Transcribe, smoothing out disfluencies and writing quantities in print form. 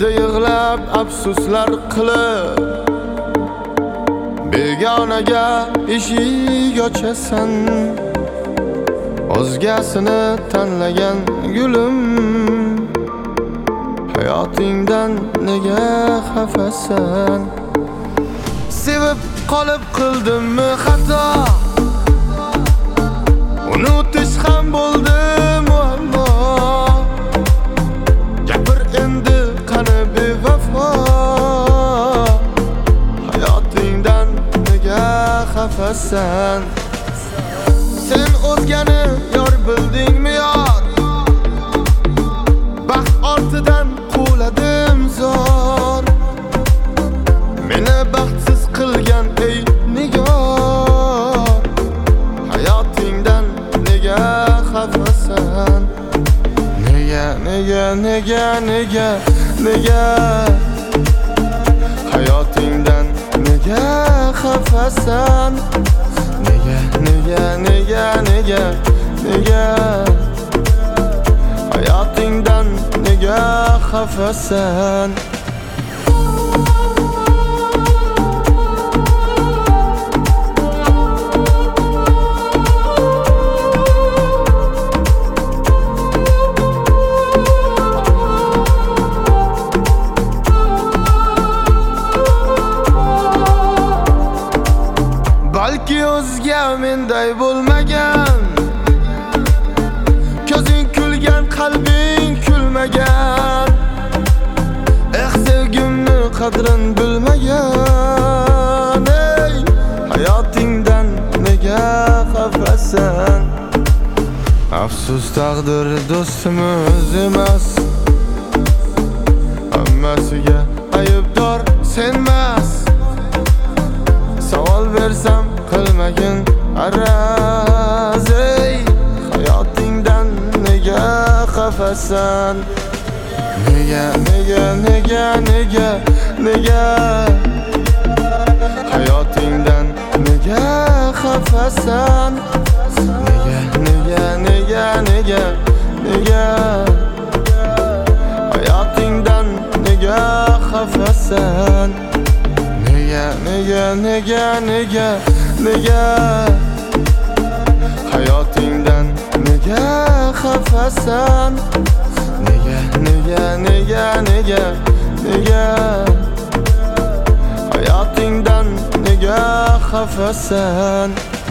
Endi yig'lab afsuslar qilib begonaga eshik ochasan. O'zgasini tanlagan gulim, hayotingdan nega xafasan? Sevib qolib qildimmi xato? Unutish ham bo'ldi muammo. Gapir endi qani bevafo, hayotingdan nega xafasan? Sen o'zgani yor bildingmi yor? Baxt ortidan quvladim zor. Meni baxtsiz qilgan ey nigor, hayotingdan nega xafasan? Nega hayotingdan nega xafasan? Nega hayotingdan nega xafasan? Balki o'zga menday bo'lmagan, ko'zing kulgan, qalbing kulmagan. Sevgimni qadrin bilmagan. Ey, hayotingdan nega xafasan? Afsus, taqdir do'stimiz emas, hammasiga aybdor senmas. Savol bersam qilmagin araz. Ey, hayotingdan nega xafasan? Nega hayotingdan nega xafasan? Nega hayotingdan nega xafasan? Nega hayotingdan nega xafasan? Nega hayotingdan nega xafasan?